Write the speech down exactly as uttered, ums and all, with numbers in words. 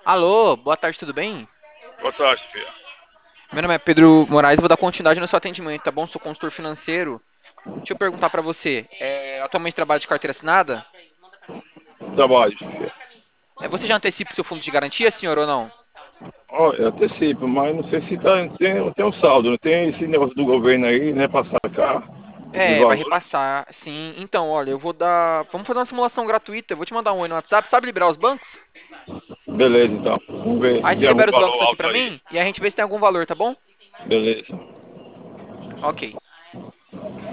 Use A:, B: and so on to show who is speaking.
A: Alô, boa tarde, tudo bem?
B: Boa tarde, filha.
A: Meu nome é Pedro Moraes, vou dar continuidade no seu atendimento, tá bom? Sou consultor financeiro. Deixa eu perguntar pra você, é, atualmente trabalha de carteira assinada?
B: Trabalho, filha.
A: É, você já antecipa o seu fundo de garantia, senhor, ou não?
B: Ó, eu antecipo, mas não sei se tá, tem, tem um saldo, não tem esse negócio do governo aí, né, pra sacar esses
A: É, vai
B: valores.
A: repassar, sim. Então, olha, eu vou dar. Vamos fazer uma simulação gratuita. Eu vou te mandar um oi no WhatsApp. Sabe liberar os bancos?
B: Beleza, então. Vamos ver
A: Aí
B: se
A: você
B: tem algum
A: libera os bancos
B: valor
A: aqui
B: alto
A: pra
B: aí.
A: mim e a gente vê se tem algum valor, tá bom?
B: Beleza.
A: Ok.